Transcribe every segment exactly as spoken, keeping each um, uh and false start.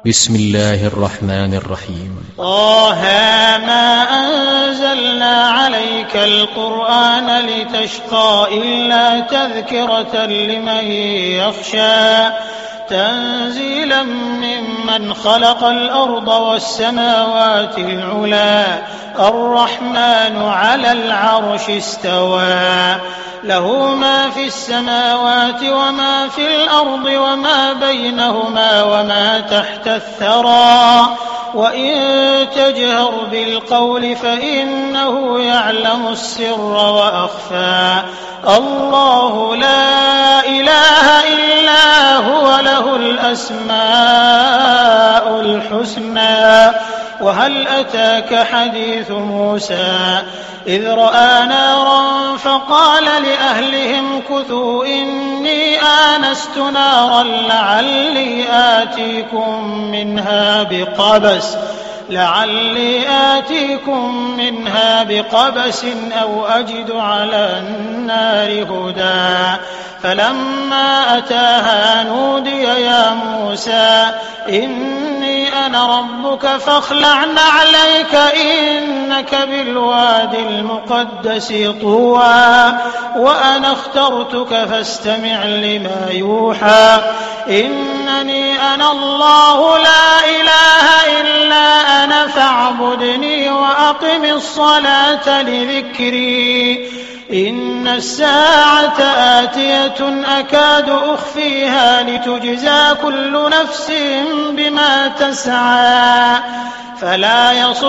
بسم الله الرحمن الرحيم. طه ما أنزلنا عليك القرآن لتشقى إلا تذكرة لمن يخشى تنزيلا ممن خلق الأرض والسماوات العلا الرحمن على العرش استوى له ما في السماوات وما في الأرض وما بينهما وما تحت الثرى وإن تجهر بالقول فإنه يعلم السر وأخفى الله لا إله إلا هو له الأسماء الحسنى وهل أتاك حديث موسى إذ رأى نارا فقال لأهلهم كثوا إني آنست نارا لعلي آتيكم منها بقبس لعلي آتيكم منها بقبس أو أجد على النار هدى فلما أتاها نودي يا موسى إني أنا ربك فاخلع نعليك إنك بالوادي المقدس طوى وأنا اخترتك فاستمع لما يوحى إنني أنا الله لا إله إلا أنا فاعبدني وأقم الصلاة لذكري إن الساعة آتية أكاد أخفيها لتجزى كل نفس بما تسعى فلا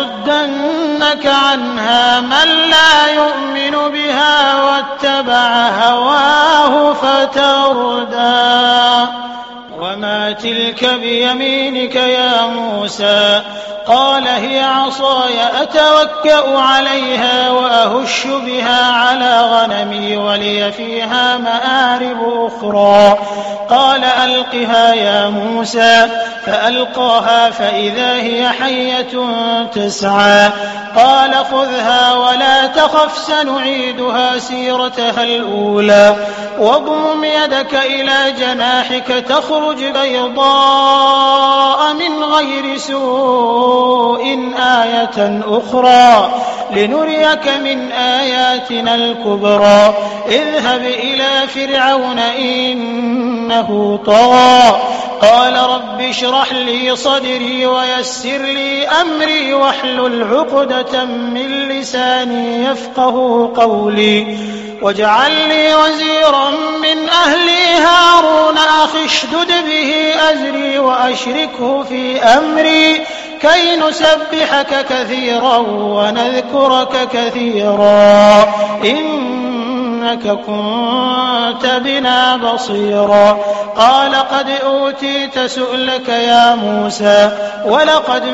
يصدنك عنها من لا يؤمن بها واتبع هواه فتردى وما تلك بيمينك يا موسى قال هي عصاي أتوكأ عليها وأهش بها على غنمي ولي فيها مآرب أخرى قال ألقها يا موسى فألقاها فإذا هي حية تسعى قال خذها ولا تخف سنعيدها سيرتها الأولى واضمم يدك إلى جناحك تخرج بيضاء من غير سوء آية أخرى لنريك من آياتنا الكبرى اذهب إلى فرعون إنه طغى قال رب اشرح لي صدري ويسر لي أمري واحلل عقدة من لساني يفقه قولي واجعل لي وزيرا من أهلي هارون أخي اشدد به أزري وأشركه في أمري كي نسبحك كثيرا ونذكرك كثيرا إنك كنت بنا بصيرا قال قد أوتيت سؤلك يا موسى ولقد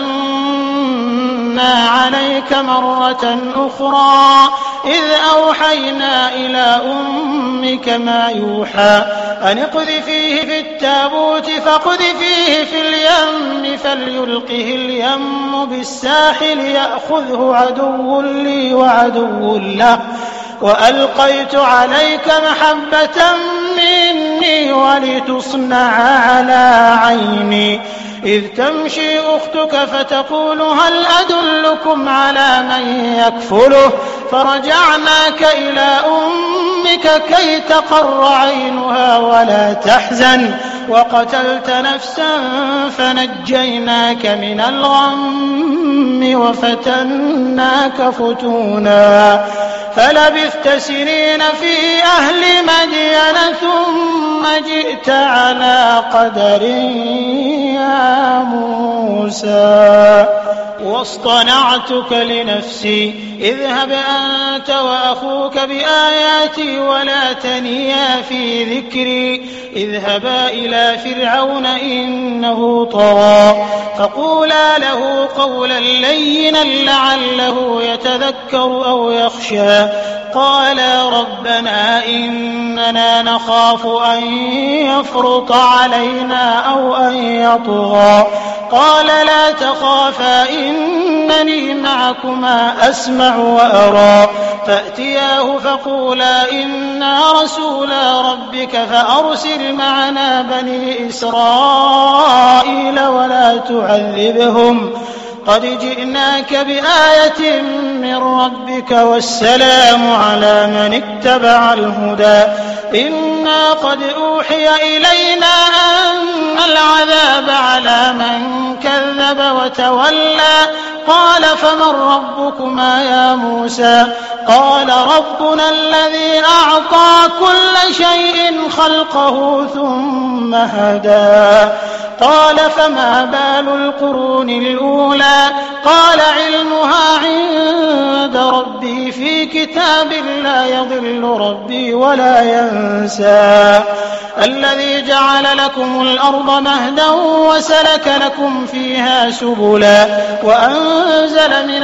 مننا عليك مرة أخرى إذ أوحينا إلى أمك ما يوحى أن اقذفيه في التابوت فاقذفيه في اليم فليلقه اليم بالساحل يأخذه عدو لي وعدو له وألقيت عليك محبة مني ولتصنع على عيني إذ تمشي أختك فتقول هل أدلكم على من يكفله فرجعناك إلى أمك كي تقر عينها ولا تحزن وقتلت نفسا فنجيناك من الغم وفتناك فتونا فلبثت سنين في أهل مدين ثم جئت على قدر يا موسى واصطنعتك لنفسي اذهب أنت وأخوك بآياتي ولا تنيا في ذكري اذهبا إلى فرعون إنه طغى فقولا له قولا لينا لعله يتذكر أو يخشى قالا ربنا إننا نخاف أن يفرط علينا أو أن يطغى قال لا تخافا إنني معكما أسمع وأرى فأتياه فقولا إنا رسولا ربك فأرسل معنا بني إسرائيل ولا تعذبهم قد جئناك بآية من ربك والسلام على من اتبع الهدى إنا قد أوحي إلينا أن العذاب على من كذب وتولى قال فمن ربكما يا موسى قال ربنا الذي أعطى كل شيء خلقه ثم هدى قال فما بال القرون الأولى قال علمها عند ربي في كتاب لا يضل ربي ولا ينسى الذي جعل لكم الأرض مهدا وسلك لكم فيها سبلا وأنزل من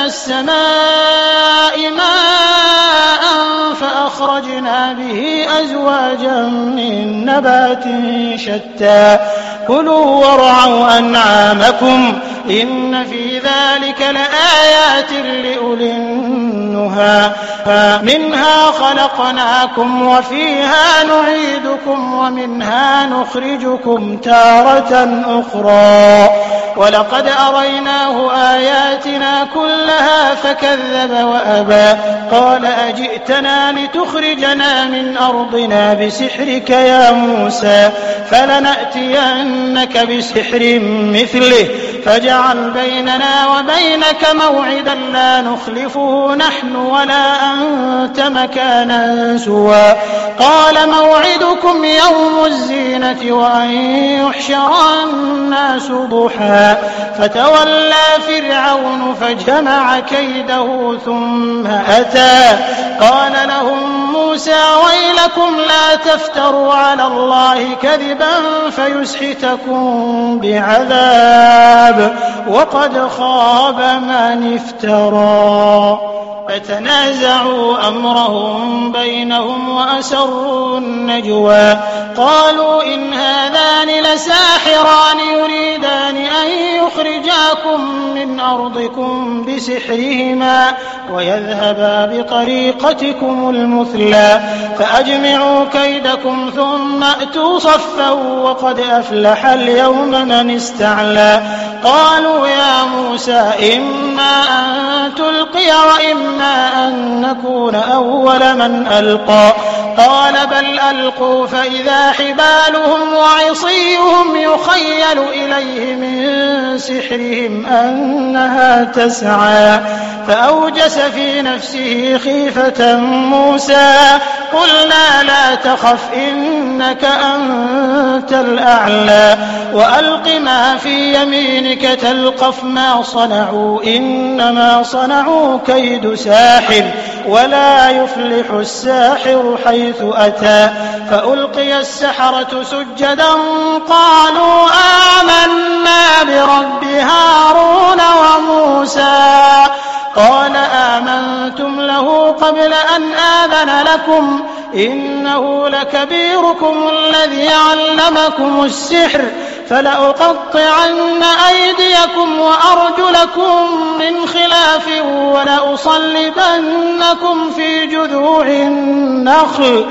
السماء ماء فأخرجنا به أزواجا من نبات شتى كلوا وارعوا أنعامكم إن في ذلك لآيات لأولي النهى منها خلقناكم وفيها نعيدكم ومنها نخرجكم تارة أخرى ولقد أريناه آياتنا كلها فكذب وأبى قال أجئتنا لتخرجنا من أرضنا بسحرك يا موسى فلنأتينك بسحر مثله فاجعل بيننا وبينك موعدا لا نخلفه نحن ولا أنت مكانا سوى قال موعدكم يوم الزينة وأن يحشر الناس ضحى فتولى فرعون فجمع كيده ثم أتى قال لهم موسى ويلكم لا تفتروا على الله كذبا فيسحتكم بعذاب وقد خاب من افترى فتنازعوا أمرهم بينهم وأسروا النجوى قالوا إن هذان لساحران يريدان أن يخرجاكم من أرضكم بسحرهما ويذهبا بطريقتكم المثلى فأجمعوا كيدكم ثم أتوا صفا وقد أفلح اليوم من استعلى قالوا يا موسى إما أن تلقي وإما أن نكون أول من ألقى قال بل ألقوا فإذا حبالهم وعصيهم يخيل إليه من سحرهم أنها تسعى فأوجس في نفسه خيفة موسى قلنا لا تخف إنك أنت الأعلى وألق ما في يمينك تلقف ما صنعوا إنما صنعوا كيد ساحر ولا يفلح الساحر حيث أتى فألقي السحرة سجدا قالوا آمنا برب هارون وموسى قال آمنتم له قبل أن آذن لكم إنه لكبيركم الذي علمكم السحر فلأقطعن أيديكم وأرجلكم من خلاف ولأصلبنكم في جذوع النخل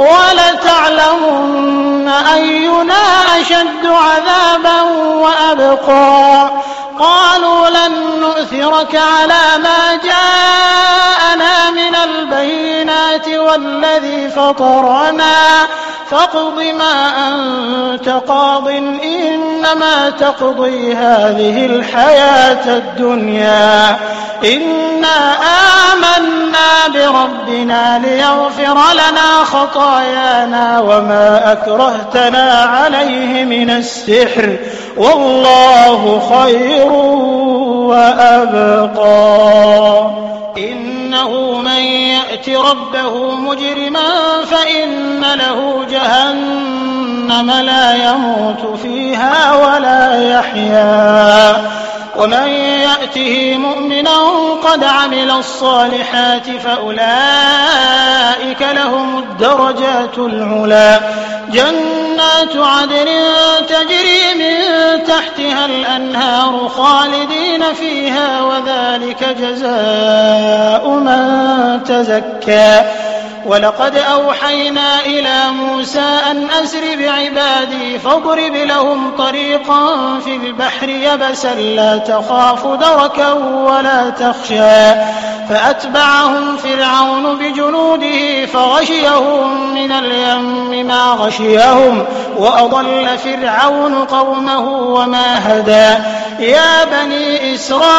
ولتعلمن أينا أشد عذابا وأبقى قالوا لن نؤثرك على ما جاءنا من البينات والذي فطرنا فاقض ما أنت قاض إنما تقضي هذه الحياة الدنيا إنا آمنا بربنا ليغفر لنا خطايانا وما أكرهتنا عليه من السحر والله خير وأبقى إنه من يأت ربه مجرما فإن له جهنم لا يموت فيها ولا يحيا ومن يأته مؤمنا قد عمل الصالحات فأولئك لهم الدرجات العلى جنات عدن تجري من تحتها الأنهار خالدين فيها وذلك جزاء من تزكى ولقد أوحينا إلى موسى أن أسر بعبادي فاضرب لهم طريقا في البحر يبسا لا تخاف دركا ولا تخشى فأتبعهم فرعون بجنوده فغشيهم من اليم ما غشيهم وأضل فرعون قومه وما هدى يا بني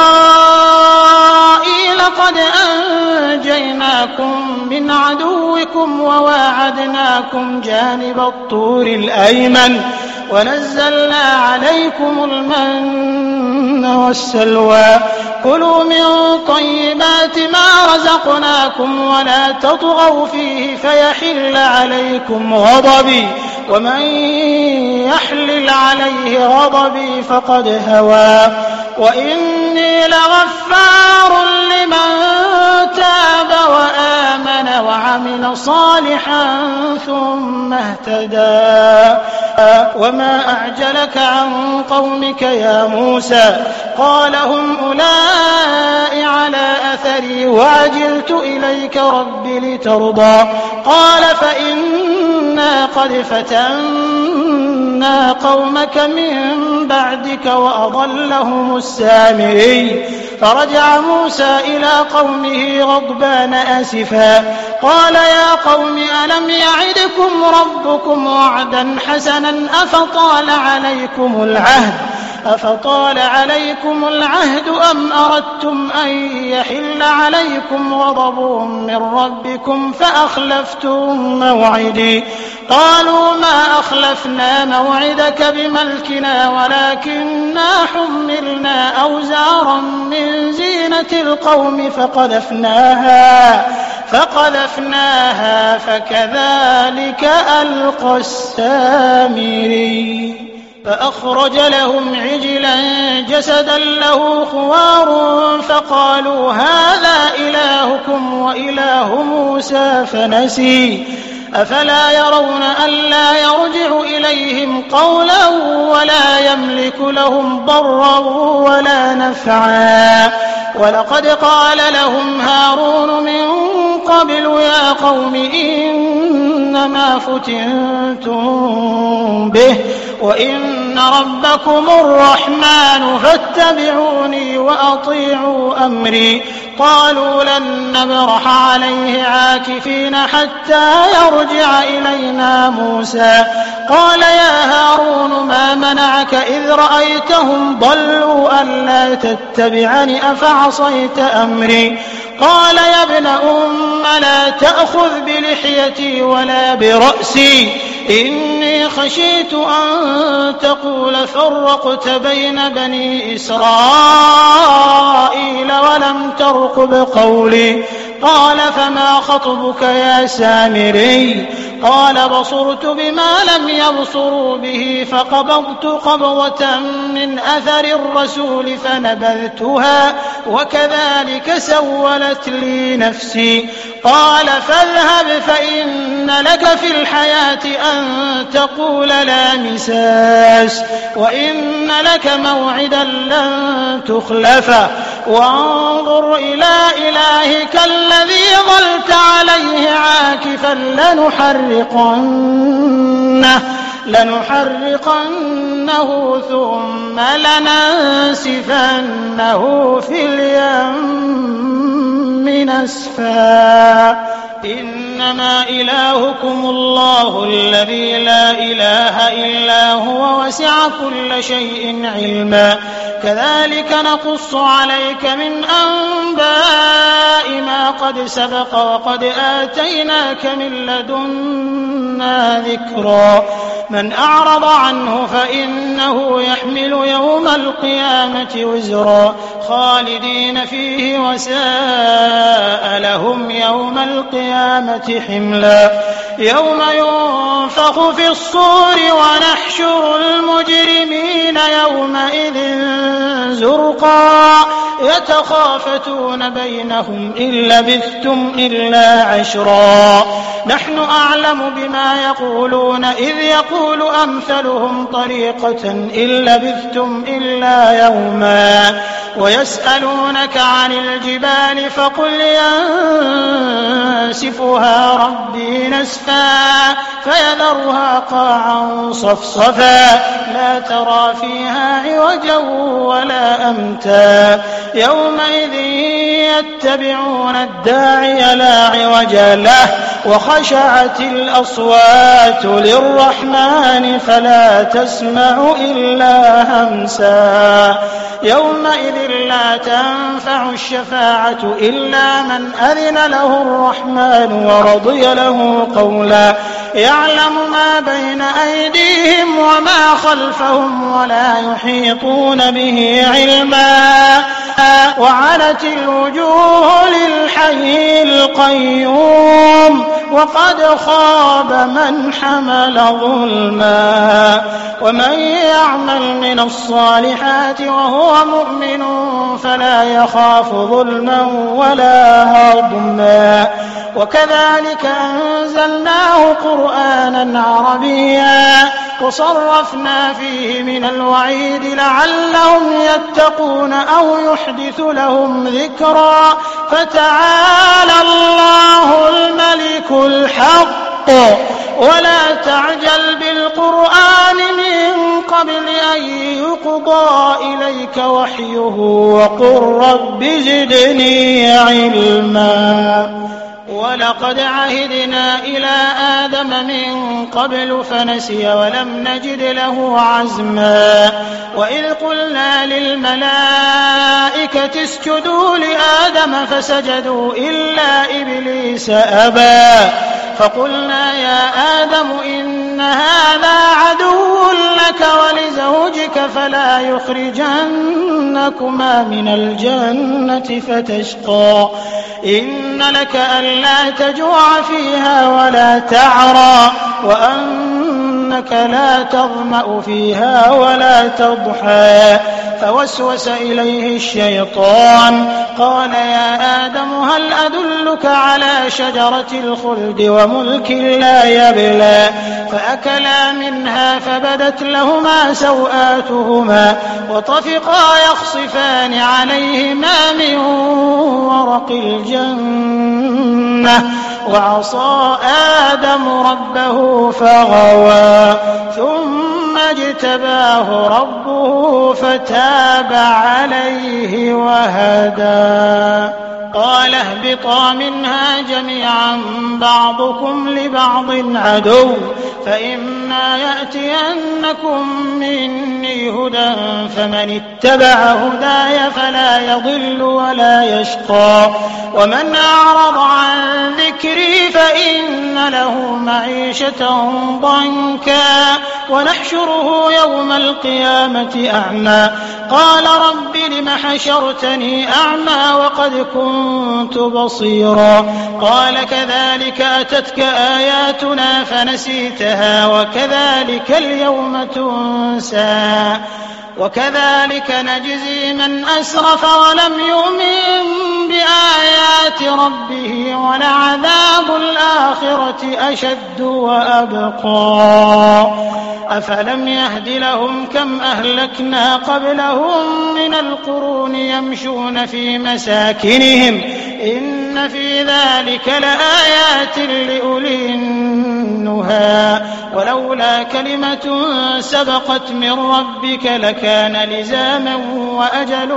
إسرائيل قد أنجيناكم من عدوكم وواعدناكم جانب الطور الأيمن ونزلنا عليكم المن والسلوى كلوا من طيبات ما رزقناكم ولا تطغوا فيه فيحل عليكم غضبي ومن يحلل عليه غضبي فقد هوى وإني لغفار لمن تاب وآمن وعمل صالحا ثم اهتدى وما أعجلك عن قومك يا موسى قال هم أولئك على أثري وعجلت إليك رب لترضى قال فإنا قد فتنا قومك من بعدك وأضلهم السامري فرجع موسى إلى قومه غضبان آسفا قال يا قوم ألم يعدكم ربكم وعدا حسنا أفطال عليكم العهد أفطال عليكم العهد أم أردتم أن يحل عليكم غضب من ربكم فأخلفتم موعدي قالوا ما أخلفنا موعدك بملكنا ولكننا حملنا أوزارا من زينة القوم فقذفناها فقذفناها فكذلك ألقى السامري فأخرج لهم عجلا جسدا له خوار فقالوا هذا إلهكم وإله موسى فنسي أفلا يرون ألا يرجع إليهم قولا ولا يملك لهم ضرا ولا نفعا ولقد قال لهم هارون من قبل يا قوم إنما فتنتم به وإن ربكم الرحمن فاتبعوني وأطيعوا أمري قالوا لن نبرح عليه عاكفين حتى يرجع إلينا موسى قال يا هارون ما منعك إذ رأيتهم ضلوا ألا تتبعني أفعصيت أمري قال يا ابن أم لا تأخذ بلحيتي ولا برأسي إني خشيت أن تقول فرقت بين بني إسرائيل ولم ترقب قولي قال فما خطبك يا سامري قال بصرت بما لم يبصروا به فقبضت قبضة من أثر الرسول فنبذتها وكذلك سولت لي نفسي قال فاذهب فإن لك في الحياة أن تقول لا مساس وإن لك موعدا لن تخلفه وانظر إلى إلهك الذي ظلت عليه عاكفا لنحرقنه لنحرقنه ثم لننسفنه في اليم نسفا إنما إلهكم الله الذي لا إله إلا هو وسع كل شيء علما كذلك نقص عليك من أنباء ما قد سبق وقد آتيناك من لدنا ذكرا من أعرض عنه فإنه يحمل يوم القيامة وزرا خالدين فيه وساء لهم يوم القيامة حملا يوم ينفخ في الصور ونحشر المجرمين يومئذ زرقا يتخافتون بينهم إن لبثتم إلا عشرا نحن أعلم بما يقولون إذ يقول أمثلهم طريقة إن لبثتم إلا يوما ويسألونك عن الجبال فقل ينسفها ربي نسفا فيذرها قاعا صفصفا لا ترى فيها عوجا ولا أمتا يومئذ يتبعون الداعي لا عوج له وخشعت الأصوات للرحمن فلا تسمع إلا همسا يومئذ لا تنفع الشفاعة إلا من أذن له الرحمن ورضي له قولا يعلم ما بين أيديهم وما خلفهم ولا يحيطون به علما وعنت الوجوه للحي القيوم وقد خاب من حمل ظلما ومن يعمل من الصالحات وهو مؤمن فلا يخاف ظلما ولا هضما وكذلك أنزلناه قرآنا عربيا وصرفنا فيه من الوعيد لعلهم يتقون أو يحدث لهم ذكرا فتعالى الله الملك الحق ولا تعجل بالقرآن من قبل أن يقضى إليك وحيه وقل رب زدني علما ولقد عهدنا إلى آدم من قبل فنسي ولم نجد له عزما وإذ قلنا للملائكة اسجدوا لآدم فسجدوا إلا إبليس أبى فقلنا يا آدم إن هذا عدو لك ولزوجك فلا يخرجنكما من الجنة فتشقى إن لك ألا تجوع فيها ولا تعرى وأنك لا تظمأ فيها ولا تضحى فوسوس إليه الشيطان قال يا آدم هل أدلك على شجرة الخلد وملك لا يبلى فأكلا منها فبدت لهما سوآتهما وطفقا يخصفان عليهما من ورق الجنة وعصى آدم ربه فغوى ثم اجتباه ربه فتاب عليه وهدى قال اهبطا منها جميعا بعضكم لبعض عدو فإما يأتينكم مني هدى فمن اتبع هداي فلا يضل ولا يشقى ومن أعرض عن ذكري فإن له معيشة ضنكا ونحشره يوم القيامة أعمى قال رب لم حشرتني أعمى وقد كنت بصيرا قال كذلك أتتك آياتنا فنسيتها وكذلك اليوم تنسى وكذلك نجزي من أسرف ولم يؤمن بآيات ربه ولعذاب الآخرة أشد وأبقى أفلم يهد لهم كم أهلكنا قبلهم من القرون يمشون في مساكنهم إن في ذلك لآيات لأولي النهى ولولا كلمة سبقت من ربك لكان لزاما وأجل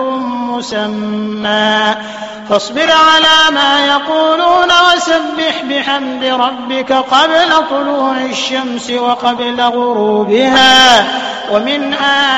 مسمى فاصبر على ما يقولون وسبح بحمد ربك قبل طلوع الشمس وقبل غروبها ومن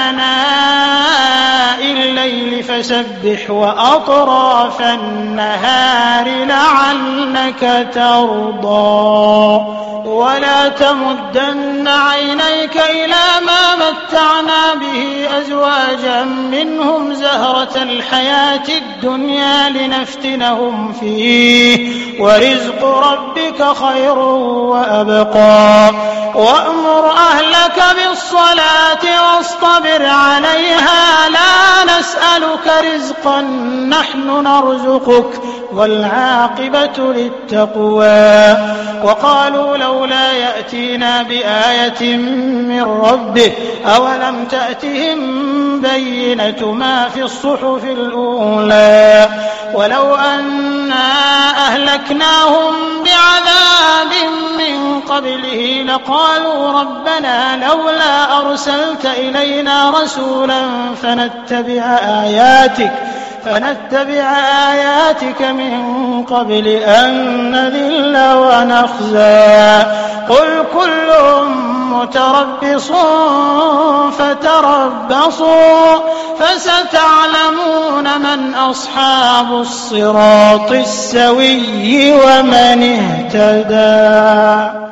آناء الليل فسبح وأطراف النهار لعلك ترضى ولا تمدن عينيك إلى ما متعنا به أزواجا منهم زهرة الحياة الدنيا لنفتنهم فيه ورزق ربك خير وأبقى وأمر أهلك بالصلاة واصطبر عليها لا نسألك رزقا نحن نرزقك والعاقبة للتقوى وقالوا لولا يأتينا بآية من ربه أولم تأتهم بينة ما في الصحف الأولى ولو أنا أهلكناهم بعذاب من قبله لقالوا ربنا لولا أرسلت إلينا رسولا فنتبع آياتك فنتبع آياتك من قبل أن نذل ونخزى قل كل متربص فتربصوا فستعلمون من أصحاب الصراط السوي ومن اهتدى.